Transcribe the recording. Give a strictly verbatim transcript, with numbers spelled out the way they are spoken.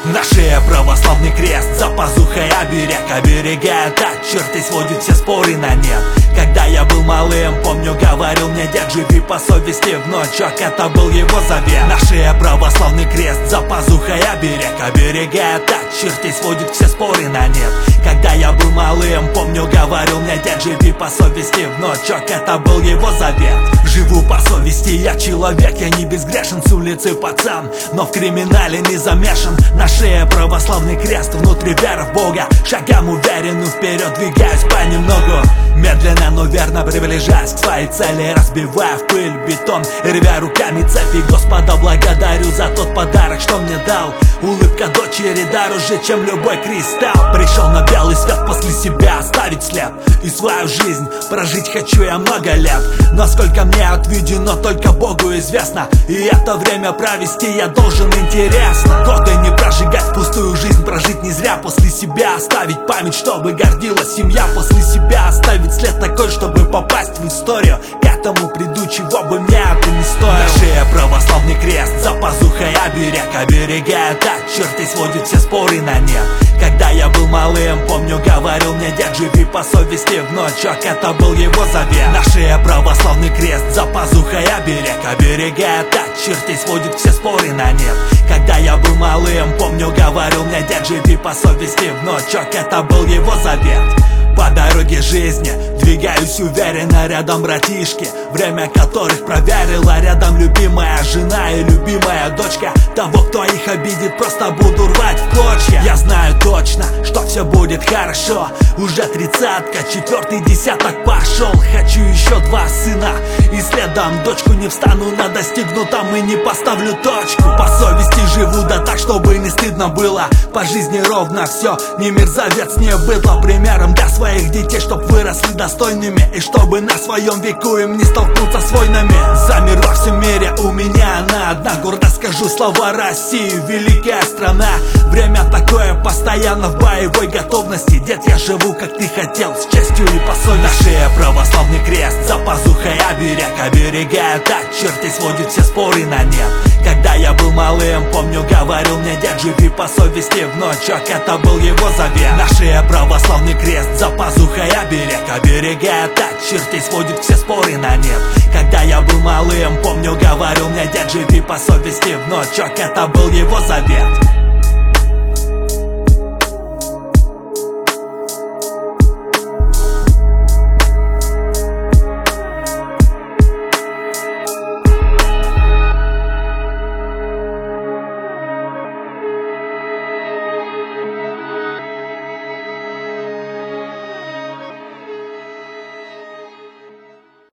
На шее православный крест, за пазухой оберег оберегает от черты, сводит все споры на нет. Когда я был малым, помню, говорил мне дед: живи по совести, внучок, это был его завет. На шее православный крест, за пазухой оберег оберегает от черты, сводит все споры на нет. Когда я был малым, помню, говорил мне дед: живи по совести, внучок, это был его завет. Живу по совести, я человек, я не безгрешен, с улицы пацан, но в криминале не замешан. На шее православный крест, внутри вера в Бога, шагам уверенно вперед двигаюсь понемногу. Медленно, но верно приближаясь к своей цели, разбивая в пыль бетон, рвя руками цепи. Господа благодарю за тот подарок, что мне дал. Улыбка дочери дороже, чем любой кристалл. Пришел на белый свет после себя оставить след, и свою жизнь прожить хочу я много лет. Насколько мне отведено, только Богу известно, и это время провести я должен интересно. Годы не прожигать впустую, жизнь прожить не зря. После себя оставить память, чтобы гордилась семья. После себя оставить след такой, чтобы попасть в историю. К этому приду, чего бы мне это не стоило. На шее православный крест, за пазухой оберег оберегает от черты, сводит все споры на нет. Когда я был малым, помню, говорил мне дед: живи по совести, внучок, это был его завет. На шее православный крест, за пазухой оберег оберегает от черты, сводит все споры на нет. Когда я был малым, помню, говорил мне дед: живи по совести, внучок, это был его завет. По дороге жизни двигаюсь уверенно, рядом братишки, время которых проверила. Рядом любимая жена и любимая дочка. Того, кто их обидит, просто буду рвать в клочья. Я знаю точно, что все будет хорошо. Уже тридцатка, четвертый десяток пошел. Хочу еще два сына и следом дочку. Не встану на достигнутом и не поставлю точку. По совести живу, да так, чтобы не стыдно было. По жизни ровно все, не мерзавец, не быдло. Примером для своих детей, чтоб выросли достойными, и чтобы на своем веку им не столкнуться с войнами. За мир во всем мире у меня она одна. Гордо скажу слова России, великая страна. Время такое, постоянно в боевой готовности. Дед, я живу, как ты хотел, с честью и по совести. На шее православный крест, за пазухой оберег оберегает от черты, сводит все споры на нет. Когда я был малым, помню, говорил мне дед: живи по совести, внучок, это был его завет. На шее православный крест, за пазухой оберег оберегает от черты, сводит все споры на нет. Когда я был малым, помню, говорил мне дед: живи по совести, внучок, это был его завет.